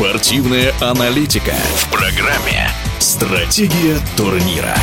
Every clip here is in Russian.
Спортивная аналитика в программе «Стратегия турнира».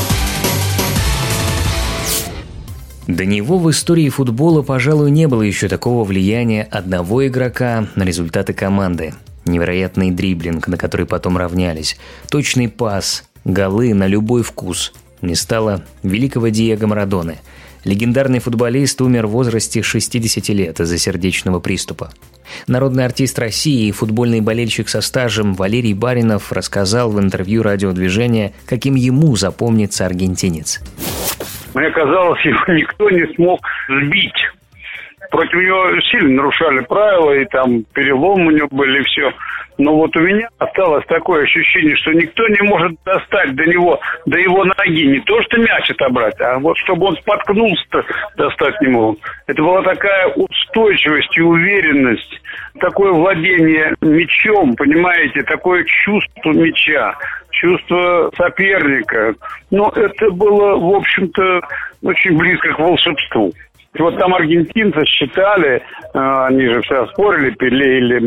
До него в истории футбола, пожалуй, не было еще такого влияния одного игрока на результаты команды. Невероятный дриблинг, на который потом равнялись, точный пас, голы на любой вкус. Не стало великого Диего Марадоны. Легендарный футболист умер в возрасте 60 лет из-за сердечного приступа. Народный артист России и футбольный болельщик со стажем Валерий Баринов рассказал в интервью «Радиодвижения», каким ему запомнится аргентинец. Мне казалось, его никто не смог сбить. Против него сильно нарушали правила, и там перелом у него были, и все. Но вот у меня осталось такое ощущение, что никто не может достать до него, до его ноги. Не то, что мяч отобрать, а вот чтобы он споткнулся, достать не мог. Это была такая устойчивость и уверенность, такое владение мячом, понимаете, такое чувство мяча, чувство соперника. Но это было, в общем-то, очень близко к волшебству. Вот там аргентинцы считали, они же все спорили, Пеле или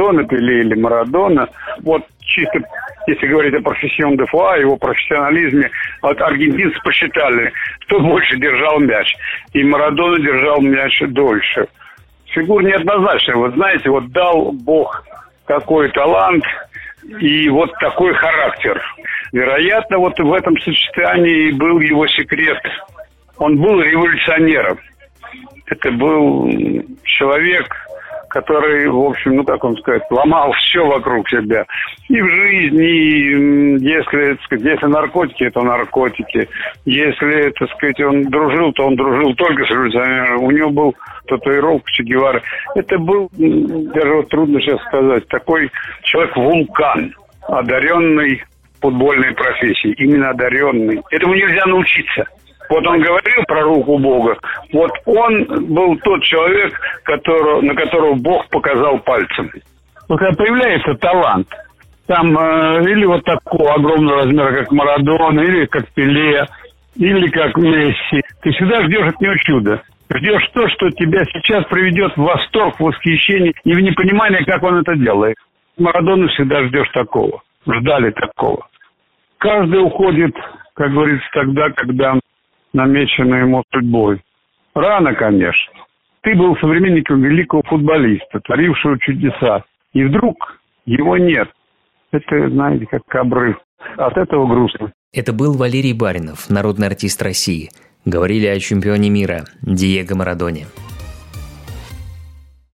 Марадона. Вот чисто, если говорить о профессион де фуа, его профессионализме, вот аргентинцы посчитали, кто больше держал мяч. И Марадона держал мяч дольше. Фигура неоднозначная. Вот знаете, вот дал Бог такой талант и вот такой характер. Вероятно, вот в этом сочетании был его секрет. Он был революционером. Это был человек, который, в общем, как вам сказать, ломал все вокруг себя. И в жизни, и если наркотики, то наркотики. Если, так сказать, он дружил, то он дружил только с революционером. У него был татуировка Че Гевары. Это был, даже вот трудно сейчас сказать, такой человек-вулкан, одаренный футбольной профессией. Именно одаренный. Этому нельзя научиться. Вот он говорил про руку Бога. Вот он был тот человек, на которого Бог показал пальцем. Вот когда появляется талант, там или вот такого огромного размера, как Марадона, или как Пеле, или как Месси, ты всегда ждешь от него чуда. Ждешь то, что тебя сейчас приведет в восторг, в восхищение и в непонимание, как он это делает. Марадона всегда ждешь такого. Ждали такого. Каждый уходит, как говорится, тогда, когда намечено ему судьбой. Рано, конечно. Ты был современником великого футболиста, творившего чудеса. И вдруг его нет. Это, знаете, как обрыв. От этого грустно. Это был Валерий Баринов, народный артист России. Говорили о чемпионе мира Диего Марадоне.